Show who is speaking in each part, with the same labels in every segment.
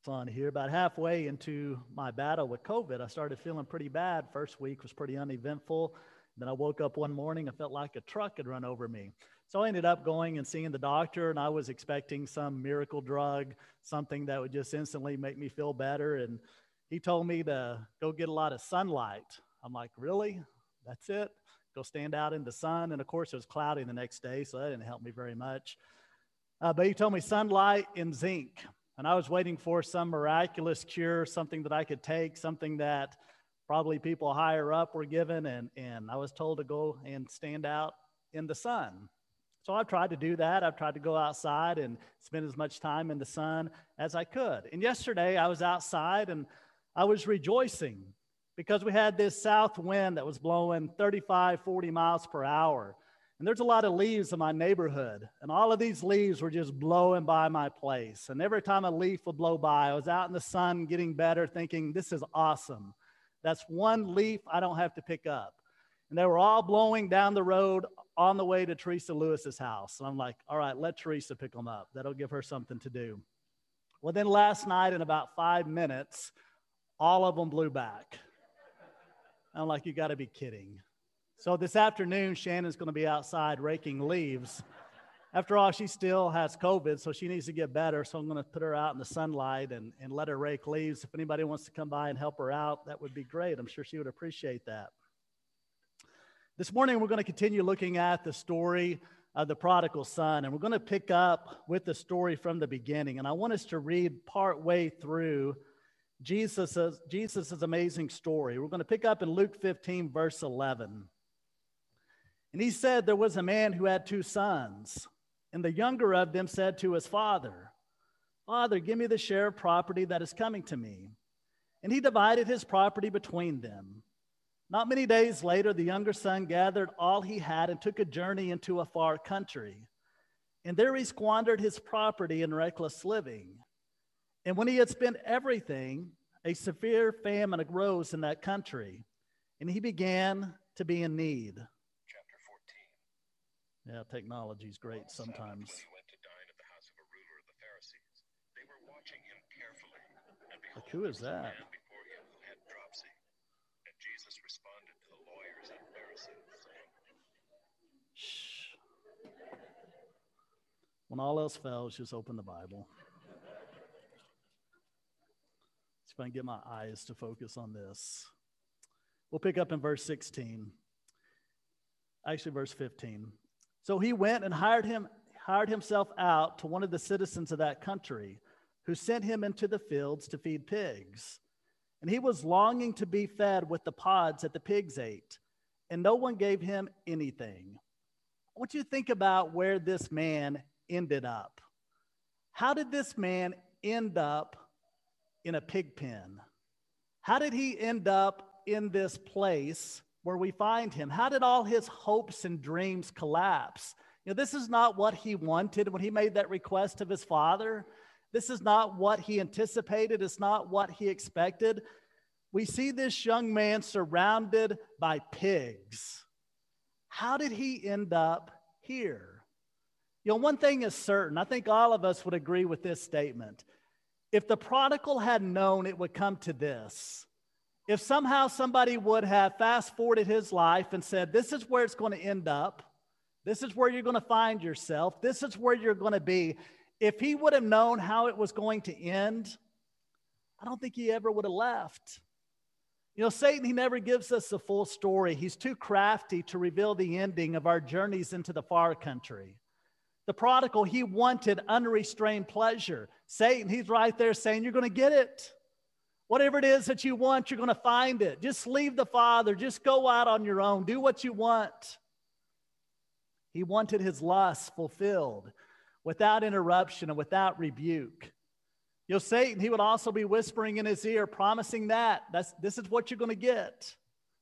Speaker 1: On here. About halfway into my battle with COVID, I started feeling pretty bad. First week was pretty uneventful. Then I woke up one morning, I felt like a truck had run over me. So I ended up going and seeing the doctor, and I was expecting some miracle drug, something that would just instantly make me feel better. And he told me to go get a lot of sunlight. I'm like, really? That's it? Go stand out in the sun. And of course, it was cloudy the next day, so that didn't help me very much. But he told me sunlight and zinc. And I was waiting for some miraculous cure, something that I could take, something that probably people higher up were given. And I was told to go and stand out in the sun. So I've tried to do that. I've tried to go outside and spend as much time in the sun as I could. And yesterday I was outside and I was rejoicing because we had this south wind that was blowing 35, 40 miles per hour. And there's a lot of leaves in my neighborhood, and all of these leaves were just blowing by my place. And every time a leaf would blow by, I was out in the sun getting better, thinking, this is awesome. That's one leaf I don't have to pick up. And they were all blowing down the road on the way to Teresa Lewis's house. And I'm like, all right, let Teresa pick them up. That'll give her something to do. Well, then last night, in about 5 minutes, all of them blew back. I'm like, you got to be kidding. So this afternoon, Shannon's going to be outside raking leaves. After all, she still has COVID, so she needs to get better. So I'm going to put her out in the sunlight and let her rake leaves. If anybody wants to come by and help her out, that would be great. I'm sure she would appreciate that. This morning, we're going to continue looking at the story of the prodigal son, and we're going to pick up with the story from the beginning. And I want us to read part way through Jesus' amazing story. We're going to pick up in Luke 15, verse 11. And he said, there was a man who had 2 sons, and the younger of them said to his father, Father, give me the share of property that is coming to me. And he divided his property between them. Not many days later, the younger son gathered all he had and took a journey into a far country. And there he squandered his property in reckless living. And when he had spent everything, a severe famine arose in that country, and he began to be in need. Yeah, technology is great sometimes.
Speaker 2: When he went to dine at the house of a ruler of the Pharisees, they were watching him carefully. And behold,
Speaker 1: Like, who is that?
Speaker 2: there was a man before him who had dropsy. And Jesus responded to the lawyers and Pharisees, saying,
Speaker 1: Shh. When all else fails, just open the Bible. See if I can get my eyes to focus on this. We'll pick up in verse 16. Actually, verse 15. So he went and hired himself out to one of the citizens of that country, who sent him into the fields to feed pigs. And he was longing to be fed with the pods that the pigs ate, and no one gave him anything. I want you to think about where this man ended up. How did this man end up in a pig pen? How did he end up in this place where we find him? How did all his hopes and dreams collapse? You know, this is not what he wanted when he made that request of his father. This is not what he anticipated. It's not what he expected. We see this young man surrounded by pigs. How did he end up here? You know, one thing is certain. I think all of us would agree with this statement. If the prodigal had known it would come to this, if somehow somebody would have fast forwarded his life and said, this is where it's going to end up, this is where you're going to find yourself, this is where you're going to be, if he would have known how it was going to end, I don't think he ever would have left. You know, Satan, he never gives us the full story. He's too crafty to reveal the ending of our journeys into the far country. The prodigal, he wanted unrestrained pleasure. Satan, he's right there saying, you're going to get it. Whatever it is that you want, you're going to find it. Just leave the Father. Just go out on your own. Do what you want. He wanted his lusts fulfilled without interruption and without rebuke. You know, Satan, he would also be whispering in his ear, promising this is what you're going to get.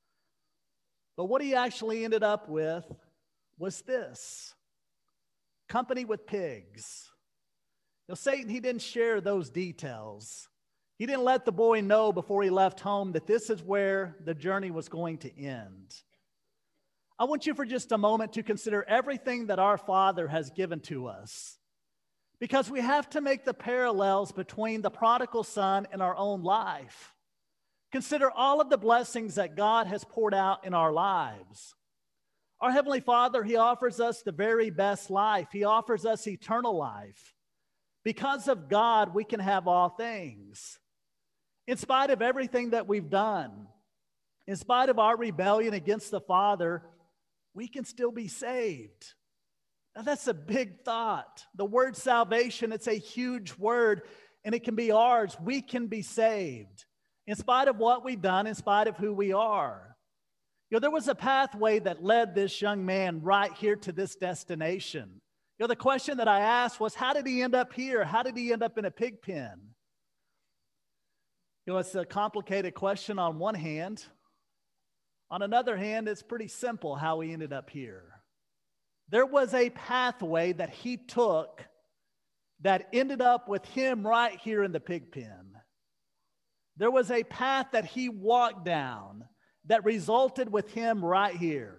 Speaker 1: But what he actually ended up with was this: company with pigs. You know, Satan, he didn't share those details. He didn't let the boy know before he left home that this is where the journey was going to end. I want you for just a moment to consider everything that our Father has given to us. because we have to make the parallels between the prodigal son and our own life. Consider all of the blessings that God has poured out in our lives. Our Heavenly Father, He offers us the very best life. He offers us eternal life. Because of God, we can have all things. In spite of everything that we've done, in spite of our rebellion against the Father, we can still be saved. Now, that's a big thought. The word salvation, it's a huge word, and it can be ours. We can be saved in spite of what we've done, in spite of who we are. You know, there was a pathway that led this young man right here to this destination. You know, the question that I asked was, how did he end up here? How did he end up in a pig pen? You know, it's a complicated question on one hand. On another hand, it's pretty simple how he ended up here. There was a pathway that he took that ended up with him right here in the pig pen. There was a path that he walked down that resulted with him right here.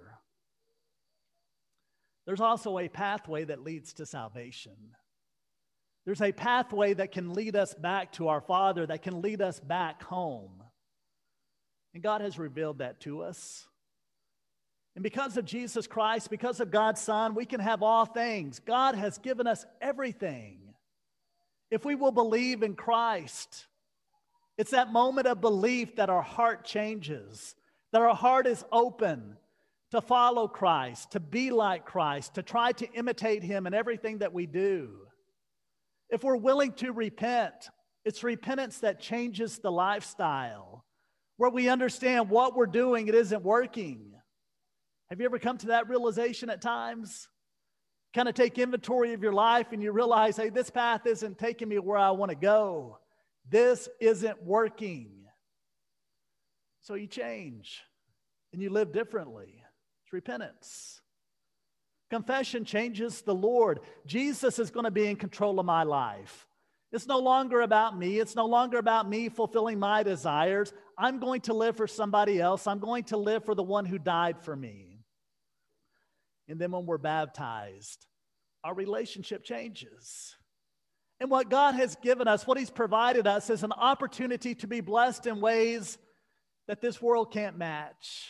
Speaker 1: There's also a pathway that leads to salvation. There's a pathway that can lead us back to our Father, that can lead us back home. And God has revealed that to us. And because of Jesus Christ, because of God's Son, we can have all things. God has given us everything. If we will believe in Christ, it's that moment of belief that our heart changes, that our heart is open to follow Christ, to be like Christ, to try to imitate Him in everything that we do. If we're willing to repent, it's repentance that changes the lifestyle, where we understand what we're doing, it isn't working. Have you ever come to that realization at times? Kind of take inventory of your life and you realize, hey, this path isn't taking me where I want to go. This isn't working. So you change and you live differently. It's repentance. Confession changes the Lord. Jesus is going to be in control of my life. It's no longer about me. It's no longer about me fulfilling my desires. I'm going to live for somebody else. I'm going to live for the one who died for me. And then when we're baptized, our relationship changes. And what God has given us, what He's provided us, is an opportunity to be blessed in ways that this world can't match.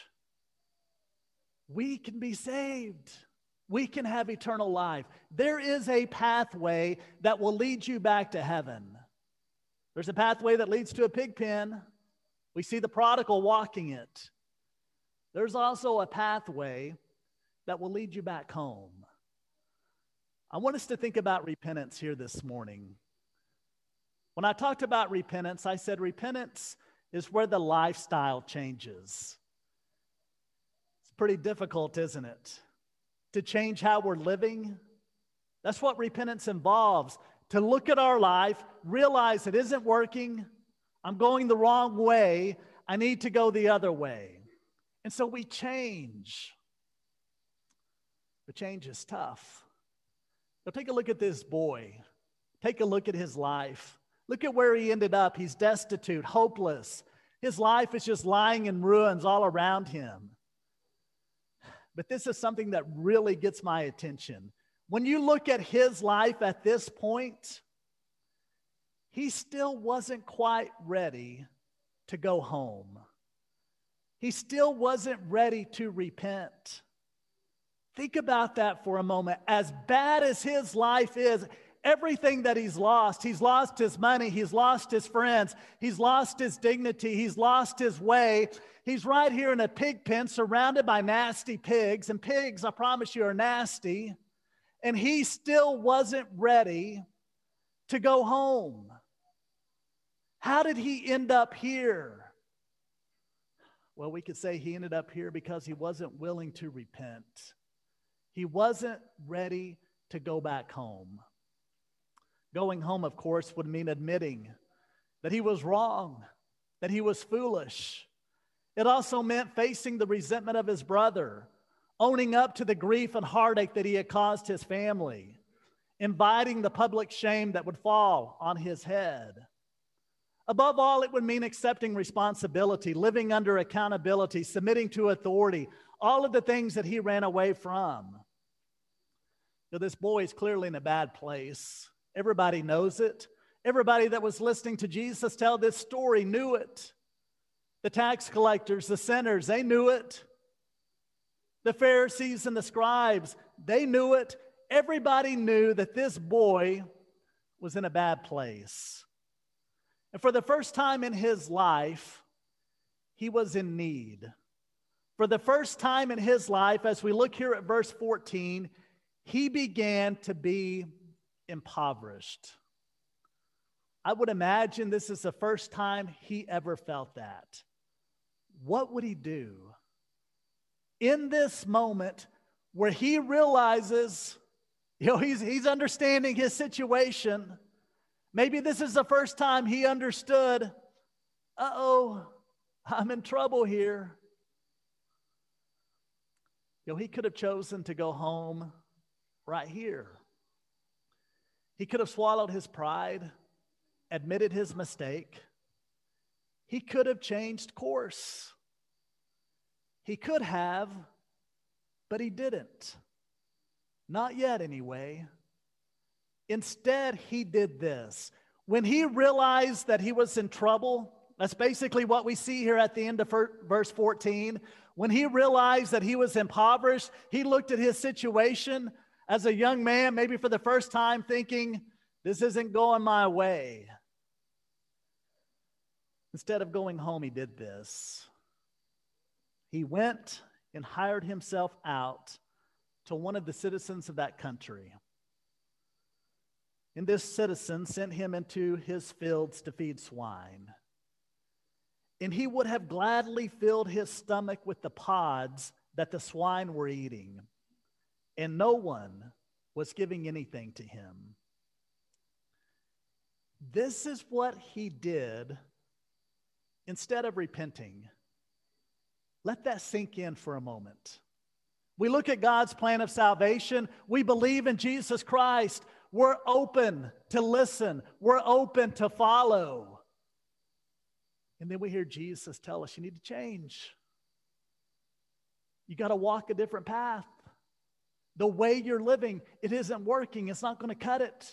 Speaker 1: We can be saved. We can have eternal life. There is a pathway that will lead you back to heaven. There's a pathway that leads to a pig pen. We see the prodigal walking it. There's also a pathway that will lead you back home. I want us to think about repentance here this morning. When I talked about repentance, I said repentance is where the lifestyle changes. It's pretty difficult, isn't it? To change how we're living. That's what repentance involves. To look at our life, realize it isn't working. I'm going the wrong way. I need to go the other way. And so we change. But change is tough. Now take a look at this boy. Take a look at his life. Look at where he ended up. He's destitute, hopeless. His life is just lying in ruins all around him. But this is something that really gets my attention. When you look at his life at this point, he still wasn't quite ready to go home. He still wasn't ready to repent. Think about that for a moment. As bad as his life is, everything that he's lost his money, he's lost his friends, he's lost his dignity, he's lost his way. He's right here in a pig pen surrounded by nasty pigs, and pigs, I promise you, are nasty. And he still wasn't ready to go home. How did he end up here? Well, we could say he ended up here because he wasn't willing to repent. He wasn't ready to go back home. Going home, of course, would mean admitting that he was wrong, that he was foolish. It also meant facing the resentment of his brother, owning up to the grief and heartache that he had caused his family, inviting the public shame that would fall on his head. Above all, it would mean accepting responsibility, living under accountability, submitting to authority, all of the things that he ran away from. So this boy is clearly in a bad place. Everybody knows it. Everybody that was listening to Jesus tell this story knew it. The tax collectors, the sinners, they knew it. The Pharisees and the scribes, they knew it. Everybody knew that this boy was in a bad place. And for the first time in his life, he was in need. For the first time in his life, as we look here at verse 14, he began to be impoverished. I would imagine this is the first time he ever felt that. What would he do? In this moment where he realizes, he's understanding his situation. Maybe this is the first time he understood, I'm in trouble here. He could have chosen to go home right here. He could have swallowed his pride, admitted his mistake. He could have changed course. He could have, but he didn't. Not yet, anyway. Instead, he did this. When he realized that he was in trouble, that's basically what we see here at the end of verse 14. When he realized that he was impoverished, he looked at his situation as a young man, maybe for the first time, thinking, this isn't going my way. Instead of going home, he did this. He went and hired himself out to one of the citizens of that country. And this citizen sent him into his fields to feed swine. And he would have gladly filled his stomach with the pods that the swine were eating. And no one was giving anything to him. This is what he did instead of repenting. Let that sink in for a moment. We look at God's plan of salvation. We believe in Jesus Christ. We're open to listen. We're open to follow. And then we hear Jesus tell us, you need to change. You got to walk a different path. The way you're living, it isn't working. It's not going to cut it.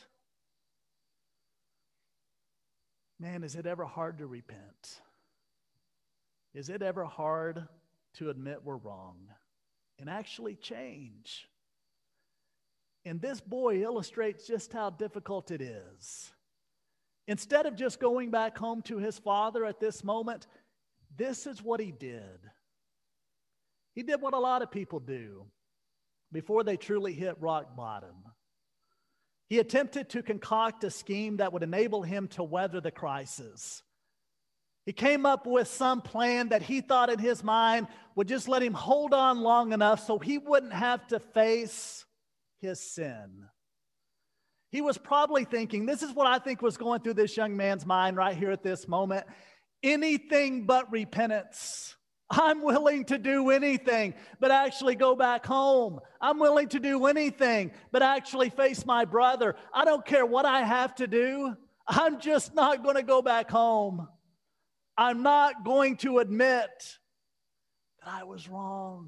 Speaker 1: Man, is it ever hard to repent? Is it ever hard to admit we're wrong and actually change? And this boy illustrates just how difficult it is. Instead of just going back home to his father at this moment, this is what he did. He did what a lot of people do before they truly hit rock bottom. He attempted to concoct a scheme that would enable him to weather the crisis. He came up with some plan that he thought in his mind would just let him hold on long enough so he wouldn't have to face his sin. He was probably thinking, this is what I think was going through this young man's mind right here at this moment, anything but repentance. I'm willing to do anything but actually go back home. I'm willing to do anything but actually face my brother. I don't care what I have to do. I'm just not going to go back home. I'm not going to admit that I was wrong.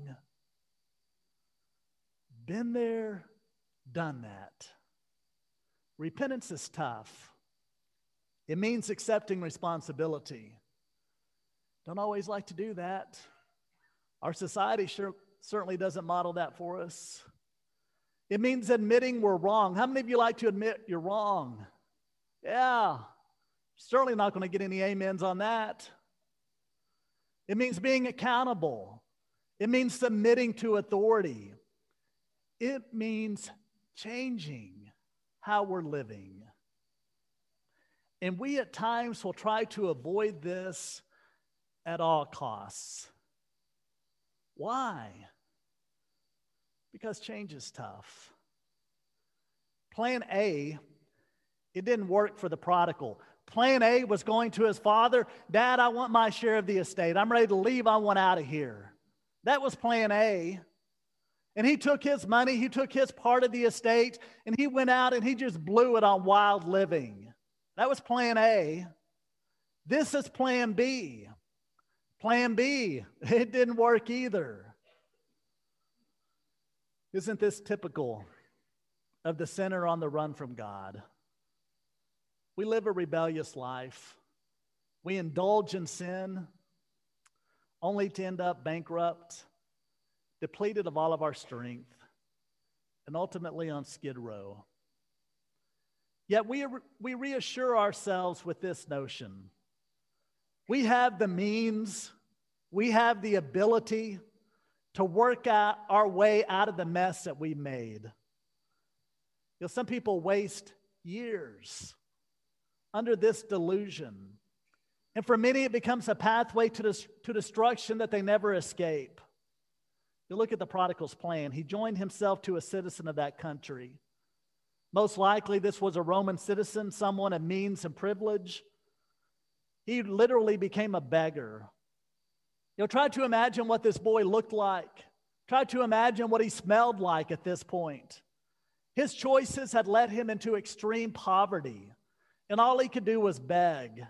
Speaker 1: Been there, done that. Repentance is tough. It means accepting responsibility. Don't always like to do that. Our society certainly doesn't model that for us. It means admitting we're wrong. How many of you like to admit you're wrong? Yeah. Certainly not going to get any amens on that. It means being accountable. It means submitting to authority. It means changing how we're living. And we at times will try to avoid this at all costs. Why? Because change is tough. Plan A, it didn't work for the prodigal. Plan A was going to his father, Dad, I want my share of the estate. I'm ready to leave. I want out of here. That was plan A. And he took his money, he took his part of the estate, and he went out and he just blew it on wild living. That was plan A. This is plan B. Plan B, it didn't work either. Isn't this typical of the sinner on the run from God? We live a rebellious life. We indulge in sin only to end up bankrupt, depleted of all of our strength, and ultimately on Skid Row. Yet we reassure ourselves with this notion. We have the means, we have the ability to work out our way out of the mess that we made. Some people waste years under this delusion. And for many, it becomes a pathway to destruction that they never escape. You look at the prodigal's plan. He joined himself to a citizen of that country. Most likely, this was a Roman citizen, someone of means and privilege. He literally became a beggar. Try to imagine what this boy looked like. Try to imagine what he smelled like at this point. His choices had led him into extreme poverty, and all he could do was beg.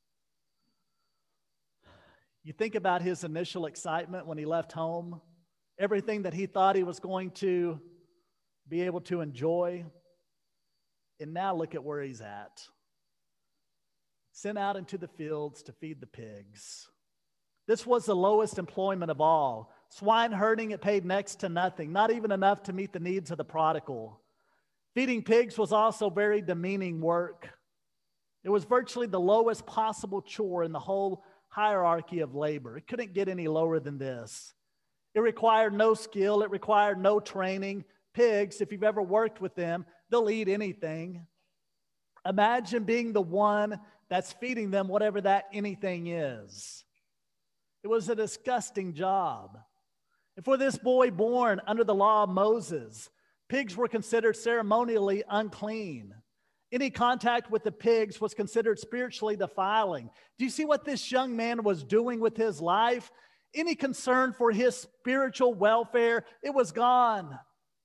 Speaker 1: You think about his initial excitement when he left home, everything that he thought he was going to be able to enjoy, and now look at where he's at. Sent out into the fields to feed the pigs. This was the lowest employment of all. Swine herding, it paid next to nothing, not even enough to meet the needs of the prodigal. Feeding pigs was also very demeaning work. It was virtually the lowest possible chore in the whole hierarchy of labor. It couldn't get any lower than this. It required no skill. It required no training. Pigs, if you've ever worked with them, they'll eat anything. Imagine being the one that's feeding them whatever that anything is. It was a disgusting job. And for this boy born under the law of Moses, pigs were considered ceremonially unclean. Any contact with the pigs was considered spiritually defiling. Do you see what this young man was doing with his life? Any concern for his spiritual welfare, it was gone.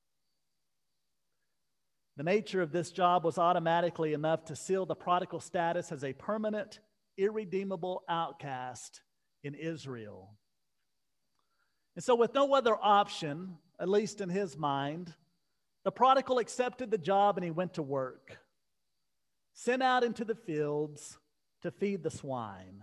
Speaker 1: The nature of this job was automatically enough to seal the prodigal status as a permanent, irredeemable outcast in Israel. And so with no other option, at least in his mind, the prodigal accepted the job and he went to work, sent out into the fields to feed the swine.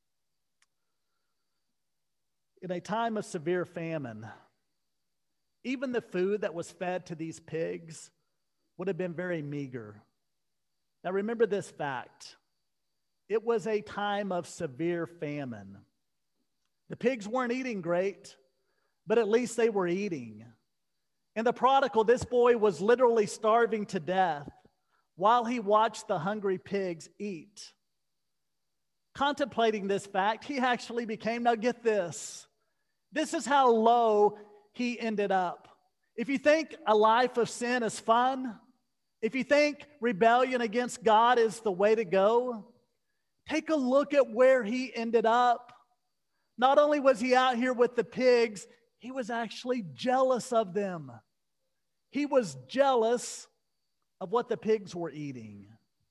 Speaker 1: In a time of severe famine, even the food that was fed to these pigs would have been very meager. Now remember this fact. It was a time of severe famine. The pigs weren't eating great, but at least they were eating. And the prodigal, this boy, was literally starving to death while he watched the hungry pigs eat. Contemplating this fact, he actually became, now get this, this is how low he ended up. If you think a life of sin is fun, if you think rebellion against God is the way to go, take a look at where he ended up. Not only was he out here with the pigs, he was actually jealous of them. He was jealous of what the pigs were eating.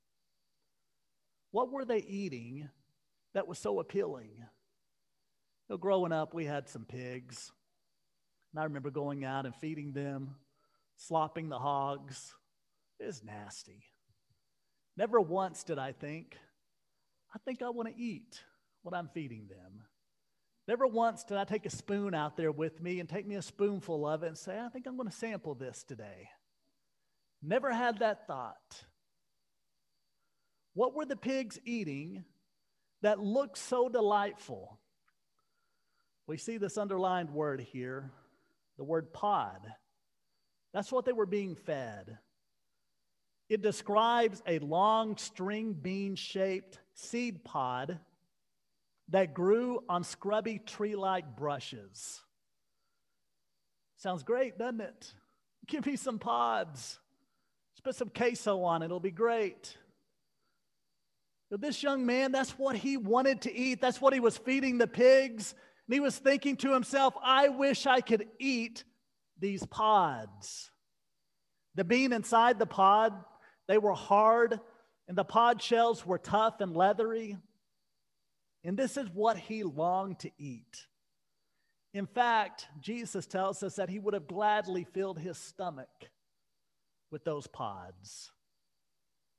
Speaker 1: What were they eating that was so appealing? Growing up, we had some pigs. And I remember going out and feeding them, slopping the hogs. It was nasty. Never once did I think I want to eat what I'm feeding them. Never once did I take a spoon out there with me and take me a spoonful of it and say, I think I'm going to sample this today. Never had that thought. What were the pigs eating that looked so delightful? We see this underlined word here, the word pod. That's what they were being fed. It describes a long string bean-shaped seed pod that grew on scrubby tree-like brushes. Sounds great, doesn't it? Give me some pods. Just put some queso on it. It'll be great. But this young man, that's what he wanted to eat. That's what he was feeding the pigs. And he was thinking to himself, I wish I could eat these pods. The bean inside the pod, they were hard, and the pod shells were tough and leathery. And this is what he longed to eat. In fact, Jesus tells us that he would have gladly filled his stomach with those pods.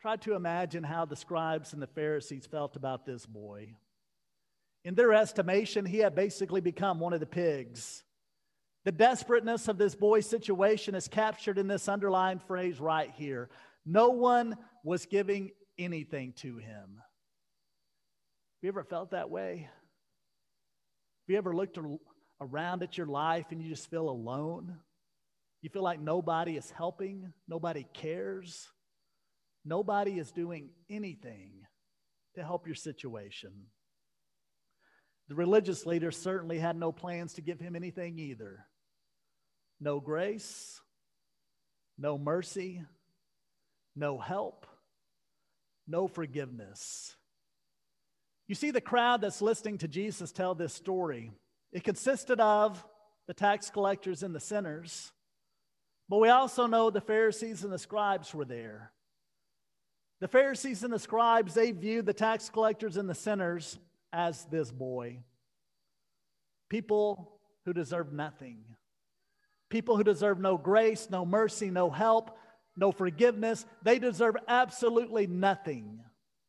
Speaker 1: Try to imagine how the scribes and the Pharisees felt about this boy. In their estimation, he had basically become one of the pigs. The desperateness of this boy's situation is captured in this underlined phrase right here. No one was giving anything to him. Have you ever felt that way? Have you ever looked around at your life and you just feel alone? You feel like nobody is helping, nobody cares, nobody is doing anything to help your situation. The religious leaders certainly had no plans to give him anything either. No grace, no mercy, no help, no forgiveness. You see, the crowd that's listening to Jesus tell this story, it consisted of the tax collectors and the sinners, but we also know the Pharisees and the scribes were there. The Pharisees and the scribes, they viewed the tax collectors and the sinners as this boy. People who deserve nothing. People who deserve no grace, no mercy, no help, no forgiveness. They deserve absolutely nothing.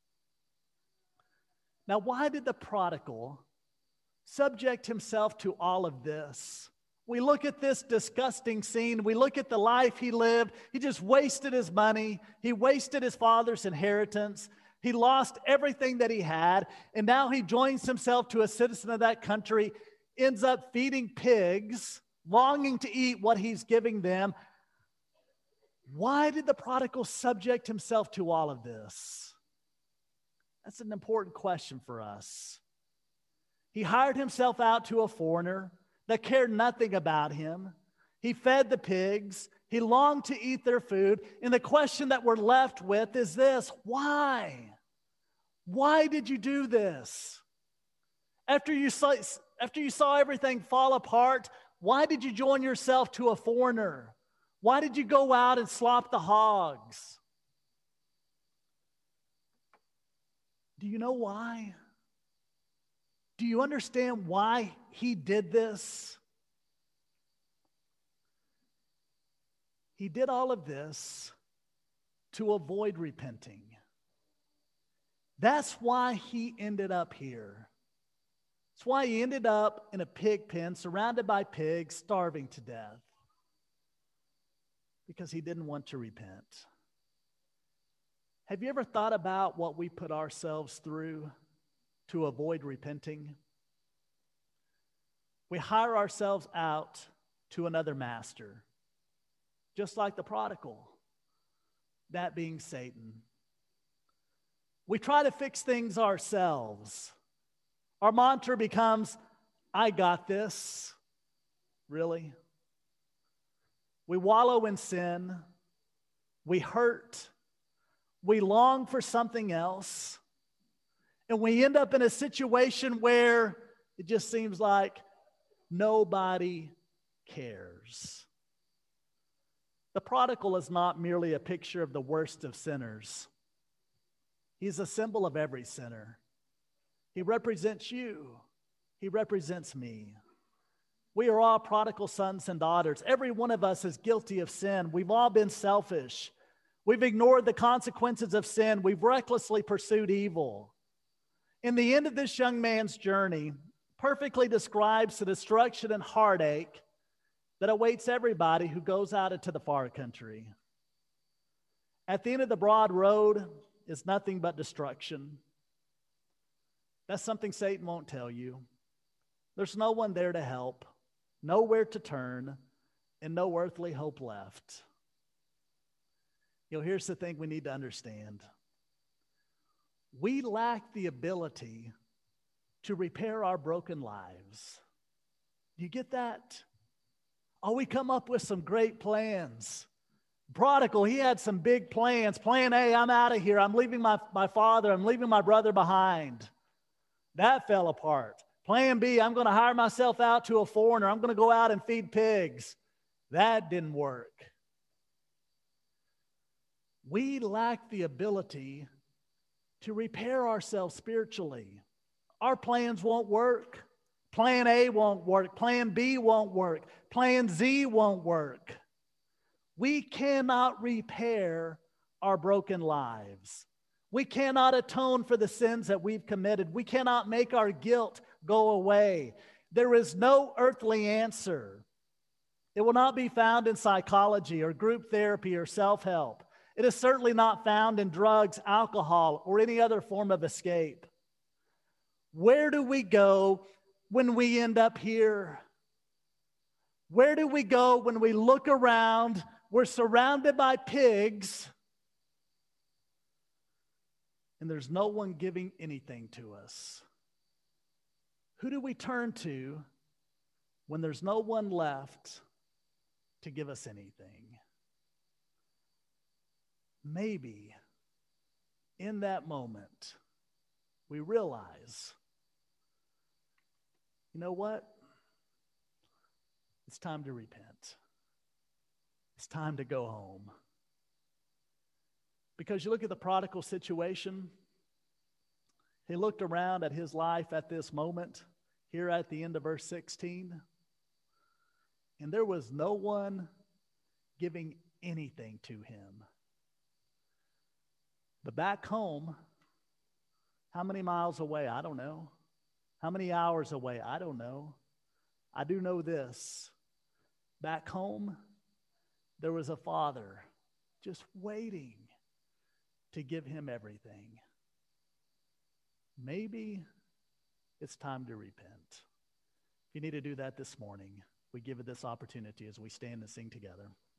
Speaker 1: Now, why did the prodigal subject himself to all of this? We look at this disgusting scene. We look at the life he lived. He just wasted his money. He wasted his father's inheritance. He lost everything that he had. And now he joins himself to a citizen of that country, ends up feeding pigs, longing to eat what he's giving them. Why did the prodigal subject himself to all of this? That's an important question for us. He hired himself out to a foreigner that cared nothing about him. He fed the pigs. He longed to eat their food. And the question that we're left with is this: why? Why did you do this? After you saw everything fall apart, why did you join yourself to a foreigner? Why did you go out and slop the hogs? Do you know why? Do you understand why he did this? He did all of this to avoid repenting. That's why he ended up here. That's why he ended up in a pig pen, surrounded by pigs, starving to death. Because he didn't want to repent. Have you ever thought about what we put ourselves through to avoid repenting? We hire ourselves out to another master, just like the prodigal, that being Satan. We try to fix things ourselves. Our mantra becomes, I got this. Really? We wallow in sin. We hurt. We long for something else. And we end up in a situation where it just seems like nobody cares. The prodigal is not merely a picture of the worst of sinners. He's a symbol of every sinner. He represents you. He represents me. We are all prodigal sons and daughters. Every one of us is guilty of sin. We've all been selfish. We've ignored the consequences of sin. We've recklessly pursued evil. In the end of this young man's journey, perfectly describes the destruction and heartache that awaits everybody who goes out into the far country. At the end of the broad road is nothing but destruction. That's something Satan won't tell you. There's no one there to help, nowhere to turn, and no earthly hope left. You know, here's the thing we need to understand. We lack the ability to repair our broken lives. Do you get that? Oh, we come up with some great plans. Prodigal, he had some big plans. Plan A, I'm out of here. I'm leaving my father. I'm leaving my brother behind. That fell apart. Plan B, I'm going to hire myself out to a foreigner. I'm going to go out and feed pigs. That didn't work. We lack the ability to repair ourselves spiritually. Our plans won't work. Plan A won't work. Plan B won't work. Plan Z won't work. We cannot repair our broken lives. We cannot atone for the sins that we've committed. We cannot make our guilt go away. There is no earthly answer. It will not be found in psychology or group therapy or self-help. It is certainly not found in drugs, alcohol, or any other form of escape. Where do we go when we end up here? Where do we go when we look around? We're surrounded by pigs, and there's no one giving anything to us. Who do we turn to when there's no one left to give us anything? Maybe in that moment, we realize, you know what? It's time to repent. It's time to go home. Because you look at the prodigal situation, he looked around at his life at this moment, here at the end of verse 16, and there was no one giving anything to him. But back home, how many miles away? I don't know. How many hours away? I don't know. I do know this. Back home, there was a father just waiting to give him everything. Maybe it's time to repent. If you need to do that this morning, we give it this opportunity as we stand and sing together.